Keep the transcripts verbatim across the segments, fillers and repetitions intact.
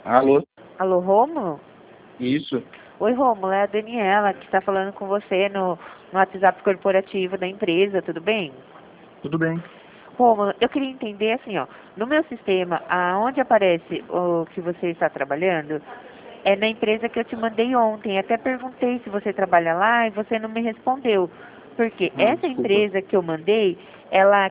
Alô? Alô, Rômulo? Isso? Oi, Rômulo, é a Daniela que está falando com você no, no WhatsApp corporativo da empresa, tudo bem? Tudo bem. Rômulo, eu queria entender assim, ó, no meu sistema, aonde aparece o que você está trabalhando, é na empresa que eu te mandei ontem. Até perguntei se você trabalha lá e você não me respondeu. Porque Ah, essa desculpa. empresa que eu mandei, ela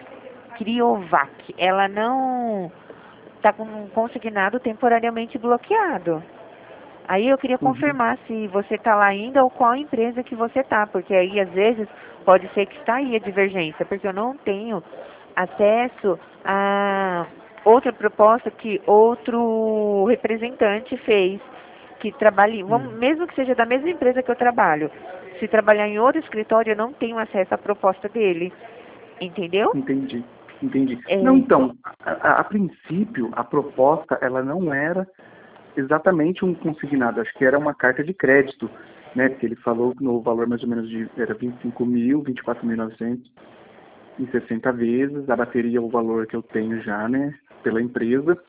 Criovac, ela não está com um consignado temporariamente bloqueado. Aí eu queria Uhum. confirmar se você está lá ainda ou qual empresa que você está, porque aí às vezes pode ser que está aí a divergência, porque eu não tenho acesso a outra proposta que outro representante fez, que trabalhe, vamos, Uhum. mesmo que seja da mesma empresa que eu trabalho, se trabalhar em outro escritório eu não tenho acesso à proposta dele, entendeu? Entendi. Entendi. Não, É, então, a, a- a princípio, a proposta, ela não era exatamente um consignado. Acho que era uma carta de crédito, né? Porque ele falou no valor mais ou menos de, era vinte e cinco mil, vinte e quatro mil e novecentos em sessenta vezes. Abateria o valor que eu tenho já, né? Pela empresa.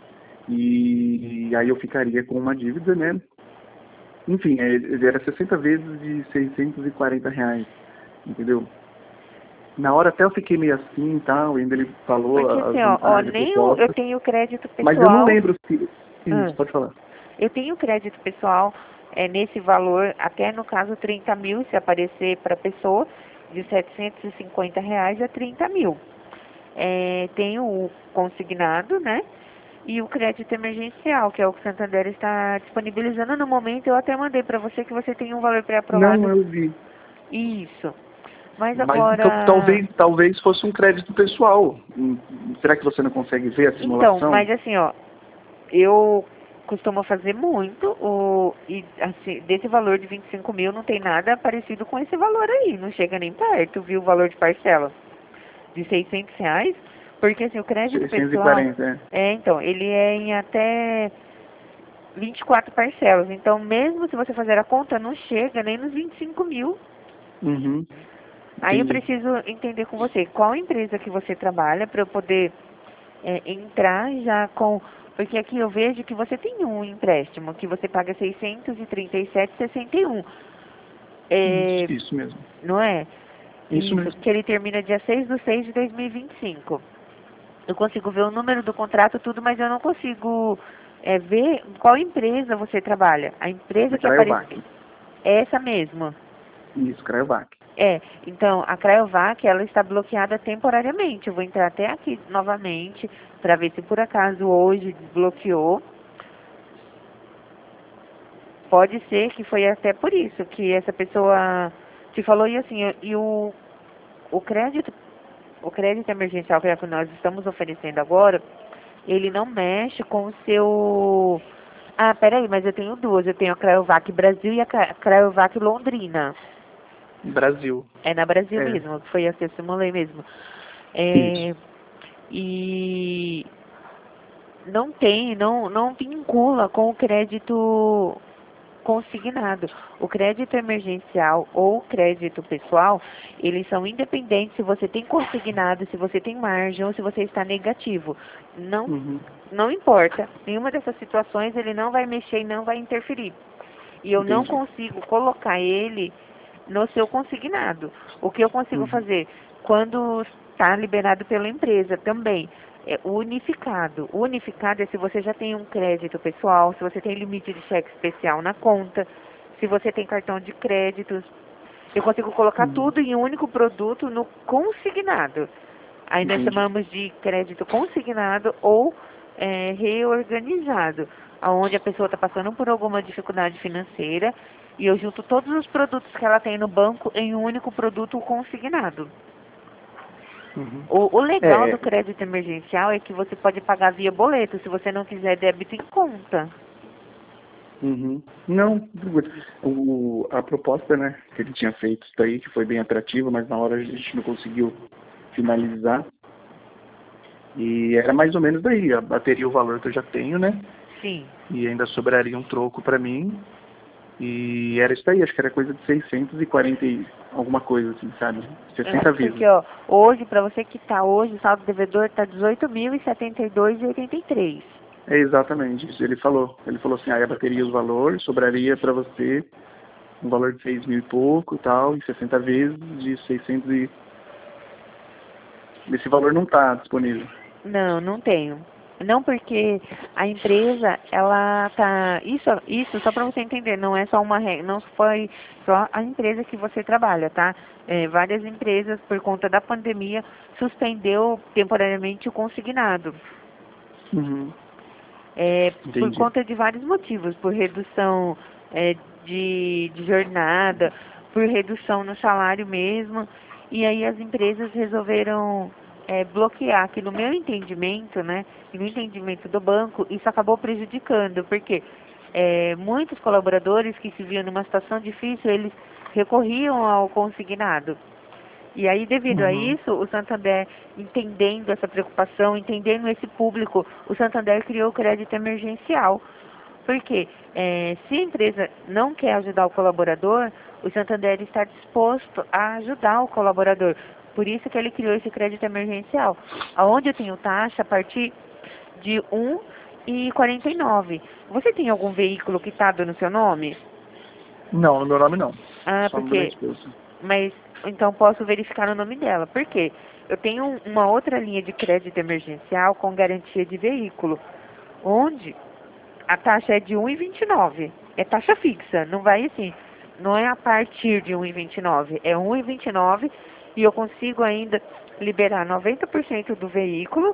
E, aí eu ficaria com uma dívida, né? Enfim, é, ele era sessenta vezes de seiscentos e quarenta reais, entendeu? Na hora até eu fiquei meio assim e tal, ainda ele falou porque as assim, ó, ó, vantagens, nem o, eu propostas, tenho crédito mas eu não pessoal. lembro se... Ah. Isso, pode falar. Eu tenho crédito pessoal é, nesse valor, até no caso trinta mil, se aparecer para a pessoa, de setecentos e cinquenta reais a trinta mil. É, tenho o consignado, né? E o crédito emergencial, que é o que o Santander está disponibilizando no momento. Eu até mandei para você que você tem um valor Não, pré-aprovado. eu vi. Isso. Mas Mas então, agora... talvez, talvez fosse um crédito pessoal. Hum, Será que você não consegue ver a Então, simulação? mas assim, ó, eu costumo fazer muito, o, e assim, desse valor de vinte e cinco mil não tem nada parecido com esse valor aí, não chega nem perto, viu, o valor de parcela de seiscentos reais, porque assim, o crédito seiscentos e pessoal, quarenta, é. é, então, ele é em até vinte e quatro parcelas, então mesmo se você fazer a conta, não chega nem nos vinte e cinco mil. Uhum, Aí eu entendi. preciso entender com você, qual empresa que você trabalha para eu poder é, entrar já com... Porque aqui eu vejo que você tem um empréstimo, que você paga seiscentos e trinta e sete e sessenta e um. Isso, É, isso mesmo. não é? Isso Isso, mesmo. que ele termina dia seis de seis de dois mil e vinte e cinco. Eu consigo ver o número do contrato, tudo, mas eu não consigo é, ver qual empresa você trabalha. A empresa A que aparece Crayovac. é essa mesmo. Isso, Crayovac. É, então a Cryovac ela está bloqueada temporariamente. Eu vou entrar até aqui novamente para ver se por acaso hoje desbloqueou. Pode ser que foi até por isso que essa pessoa te falou e assim, e o, o crédito, o crédito emergencial que é o que nós estamos oferecendo agora, ele não mexe com o seu... Ah, peraí, mas eu tenho duas. Eu tenho a Cryovac Brasil e a Cra- Cryovac Londrina. Brasil. É na Brasil É. mesmo, que foi a que eu simulei mesmo. Isso. É, e não tem, não, não vincula com o crédito consignado. O crédito emergencial ou crédito pessoal, eles são independentes se você tem consignado, se você tem margem ou se você está negativo. Não, Uhum, não importa. Nenhuma dessas situações ele não vai mexer e não vai interferir. E eu não entendi. consigo colocar ele no seu consignado. O que eu consigo Uhum, fazer? Quando está liberado pela empresa também. É o unificado. O unificado é se você já tem um crédito pessoal, se você tem limite de cheque especial na conta, se você tem cartão de créditos. Eu consigo colocar uhum, tudo em um único produto no consignado. Aí nós entendi. chamamos de crédito consignado ou é, reorganizado, onde a pessoa está passando por alguma dificuldade financeira e eu junto todos os produtos que ela tem no banco em um único produto consignado. Uhum. O, o legal do É, crédito emergencial é que você pode pagar via boleto, se você não quiser débito em conta. uhum. Não, o, a proposta, né, que ele tinha feito isso daí, que foi bem atrativa, mas na hora a gente não conseguiu finalizar. E era mais ou menos daí, a- bateria o valor que eu já tenho, né? Sim. E ainda sobraria um troco para mim. E era isso daí, acho que era coisa de seiscentos e quarenta e alguma coisa, assim, sabe? É, sessenta porque, vezes. ó, hoje, para você que tá hoje, o saldo devedor tá dezoito mil e setenta e dois e oitenta e três. É exatamente isso. Ele falou. Ele falou assim, aí abateria os valores, sobraria para você um valor de seis mil e pouco e tal, em sessenta vezes de seiscentos e... Esse valor não está disponível. Não, não tenho. Não, porque a empresa, ela tá... Isso, isso só para você entender, não é só uma regra, não foi só a empresa que você trabalha, tá? É, várias empresas, por conta da pandemia, suspendeu temporariamente o consignado. Uhum. É, por Entendi. conta de vários motivos, por redução é, de, de jornada, por redução no salário mesmo, e aí as empresas resolveram é, bloquear, que no meu entendimento, né, e no entendimento do banco, isso acabou prejudicando, porque é, muitos colaboradores que se viam numa situação difícil, eles recorriam ao consignado. E aí, devido a Uhum. isso, o Santander, entendendo essa preocupação, entendendo esse público, o Santander criou o crédito emergencial. Porque eh, se a empresa não quer ajudar o colaborador, o Santander está disposto a ajudar o colaborador. Por isso que ele criou esse crédito emergencial, onde eu tenho taxa a partir de um e quarenta e nove. Você tem algum veículo quitado no seu nome? Não, no meu nome não. Ah, Só no da minha porque... esposa. Mas, então posso verificar o nome dela. Por quê? Eu tenho uma outra linha de crédito emergencial com garantia de veículo, onde a taxa é de um e vinte e nove. É taxa fixa, não vai assim. Não é a partir de um e vinte e nove, é um e vinte e nove e eu consigo ainda liberar noventa por cento do veículo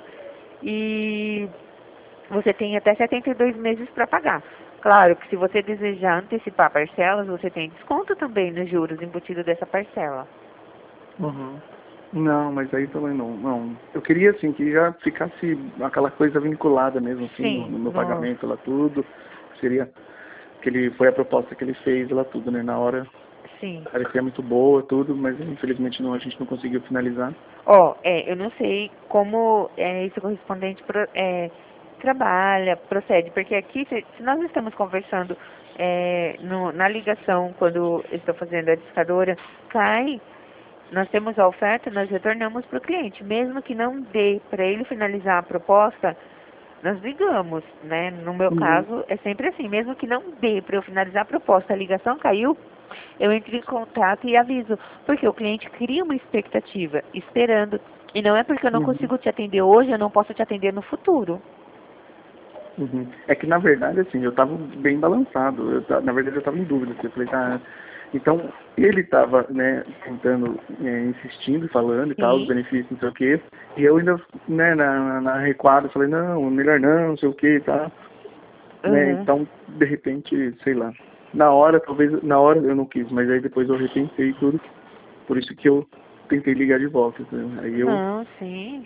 e você tem até setenta e dois meses para pagar. Claro que se você desejar antecipar parcelas, você tem desconto também nos juros embutido dessa parcela. Uhum. Não, mas aí também não, não. Eu queria, assim, que já ficasse aquela coisa vinculada mesmo, assim, no, Sim, no meu no, pagamento lá tudo. Seria, que ele, foi a proposta que ele fez lá tudo, né? Na hora sim. parecia muito boa, tudo, mas infelizmente não, a gente não conseguiu finalizar. Ó, é, eu não sei como é, esse correspondente pro, é, trabalha, procede, porque aqui, se, se nós estamos conversando é, no, na ligação, quando eu estou fazendo a discadora, cai, nós temos a oferta, nós retornamos para o cliente. Mesmo que não dê para ele finalizar a proposta, nós ligamos, né? No meu Uhum. caso, é sempre assim, mesmo que não dê para eu finalizar a proposta, a ligação caiu, eu entro em contato e aviso, porque o cliente cria uma expectativa, esperando, e não é porque eu não Uhum. consigo te atender hoje, eu não posso te atender no futuro. Uhum. É que, na verdade, assim, eu estava bem balançado. Eu, ta- na verdade, eu estava em dúvida. Assim, eu falei, tá... Então, ele estava, né, tentando, é, insistindo, falando e tal, os Sim. benefícios, não sei o quê. E eu ainda, né, na, na recuada, falei, não, melhor não, não sei o quê e tal. Né? Uhum. Então, de repente, sei lá. Na hora, talvez, na hora eu não quis, mas aí depois eu repensei tudo. Por isso que eu tentei ligar de volta. Né? Aí eu... Não, sim.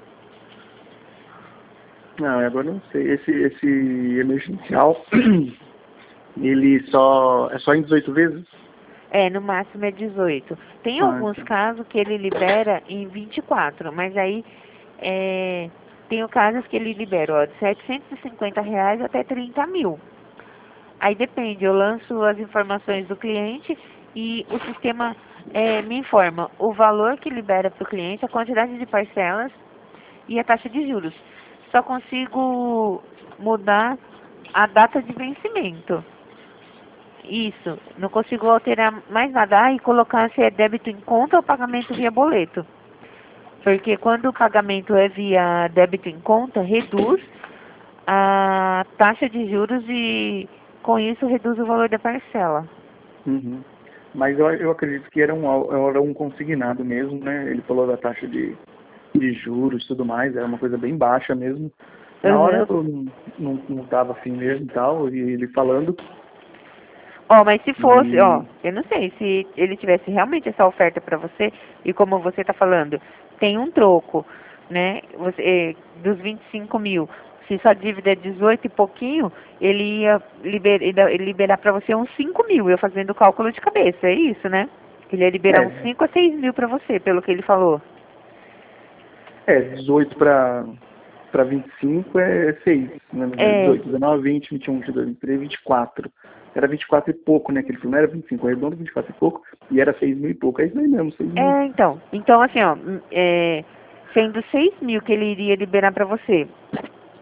Não, agora eu não sei. Esse, esse emergencial... Ele só... É só em dezoito vezes? É, no máximo é dezoito. Tem Ah, alguns tá. casos que ele libera em vinte e quatro, mas aí é, tem casos que ele libera ó, de setecentos e cinquenta reais até trinta mil. Aí depende, eu lanço as informações do cliente e o sistema é, me informa o valor que libera para o cliente, a quantidade de parcelas e a taxa de juros. Só consigo mudar a data de vencimento. Isso, não consigo alterar mais nada ah, e colocar se é débito em conta ou pagamento via boleto. Porque quando o pagamento é via débito em conta, reduz a taxa de juros e com isso reduz o valor da parcela. Uhum. Mas eu, eu acredito que era um, au- era um consignado mesmo, né? Ele falou da taxa de, de juros e tudo mais, era uma coisa bem baixa mesmo. Na hora Uhum. eu não, não, não tava assim mesmo e tal, e ele falando. Ó, mas se fosse, ó, E... eu não sei, se ele tivesse realmente essa oferta para você, e como você está falando, tem um troco, né, você, eh, dos vinte e cinco mil, se sua dívida é dezoito e pouquinho, ele ia liber, ele liberar para você uns cinco mil, eu fazendo o cálculo de cabeça, é isso, né? Ele ia liberar uns É, cinco a seis mil para você, pelo que ele falou. é dezoito para para vinte e cinco é seis, né? É, dezoito, dezenove, vinte, vinte e um, vinte e dois, vinte e três, vinte e quatro. Era vinte e quatro e pouco, né? Que ele falou, não era vinte e cinco, redondo vinte e quatro e pouco, e era seis mil e pouco. É isso aí mesmo, seis mil. é, então, então assim, ó, hum, é, sendo seis mil que ele iria liberar para você,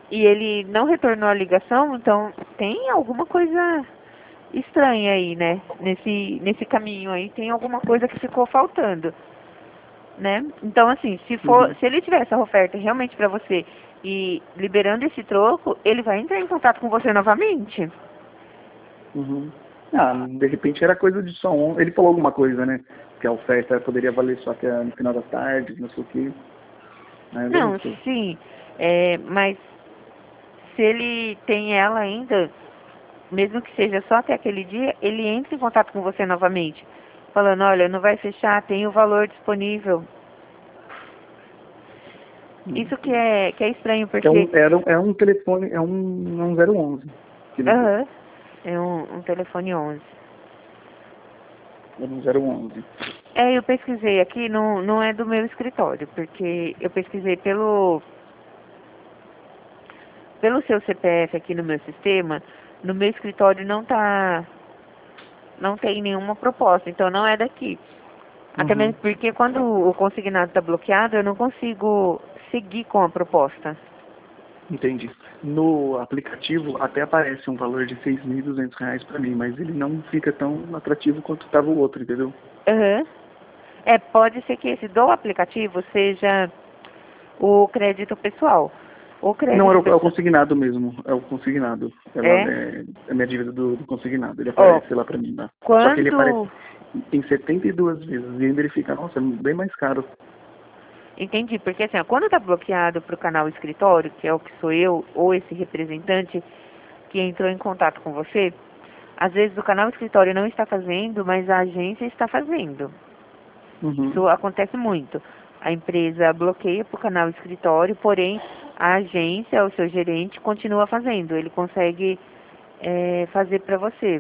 e ele não retornou a ligação, então tem alguma coisa estranha aí, né? Nesse, nesse caminho aí tem alguma coisa que ficou faltando, né? Então, assim, se for, Uhum. se ele tiver essa oferta realmente para você e liberando esse troco, ele vai entrar em contato com você novamente. Uhum. Ah, de repente era coisa de só um. Ele falou alguma coisa, né? Que a oferta poderia valer só até no final da tarde, não sei o quê. Mas eu Não, não sei. sim, é, mas se ele tem ela ainda, mesmo que seja só até aquele dia, ele entra em contato com você novamente, falando, olha, não vai fechar, tem o valor disponível. Uhum. Isso que é, que é estranho, Que é um, porque era, um- é um telefone, é um, é um zero onze que ele deu. aham, é um, um telefone onze. Era um zero onze. É, eu pesquisei aqui, não, não é do meu escritório, porque eu pesquisei pelo, pelo seu C P F aqui no meu sistema, no meu escritório não tá, não tem nenhuma proposta, então não é daqui. Até Uhum. mesmo porque quando o consignado está bloqueado, eu não consigo seguir com a proposta. Entendi. No aplicativo até aparece um valor de seis mil e duzentos reais para mim, mas ele não fica tão atrativo quanto estava o outro, entendeu? Aham. É, pode ser que esse do aplicativo seja o crédito pessoal. O Não, era crédito o, é o pessoal. consignado mesmo, é o consignado. Ela É? é, é a minha dívida do, do consignado, ele Ó, aparece lá para mim, né? Só que ele aparece quando. em setenta e duas vezes e ainda ele fica, nossa, bem mais caro. Entendi, porque assim, ó, quando tá bloqueado pro canal escritório, que é o que sou eu, ou esse representante que entrou em contato com você, às vezes o canal escritório não está fazendo, mas a agência está fazendo. Uhum. Isso acontece muito. A empresa bloqueia para o canal escritório, porém a agência, o seu gerente, continua fazendo. Ele consegue é, fazer para você.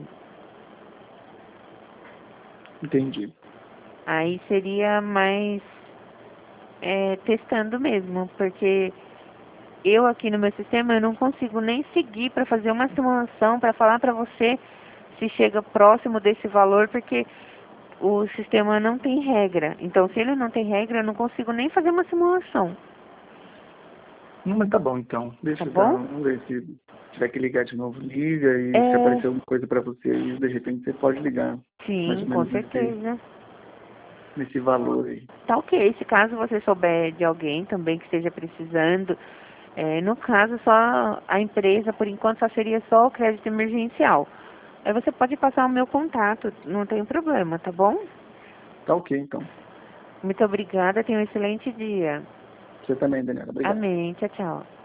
Entendi. Aí seria mais é, testando mesmo, porque eu aqui no meu sistema eu não consigo nem seguir para fazer uma simulação para falar para você se chega próximo desse valor, porque o sistema não tem regra. Então, se ele não tem regra, eu não consigo nem fazer uma simulação. Não, mas tá bom então. Tá Deixa eu dar, bom? vamos ver se tiver que ligar de novo, liga e se É, aparecer alguma coisa para você aí, de repente você pode ligar. Mais sim, ou com menos nesse, certeza. nesse valor aí. Tá ok. Se caso você souber de alguém também que esteja precisando, é, no caso só a empresa, por enquanto, só seria só o crédito emergencial. Aí você pode passar o meu contato, não tem problema, tá bom? Tá ok então. Muito obrigada, tenha um excelente dia. Você também, Daniela. Obrigado. Amém. Tchau, tchau.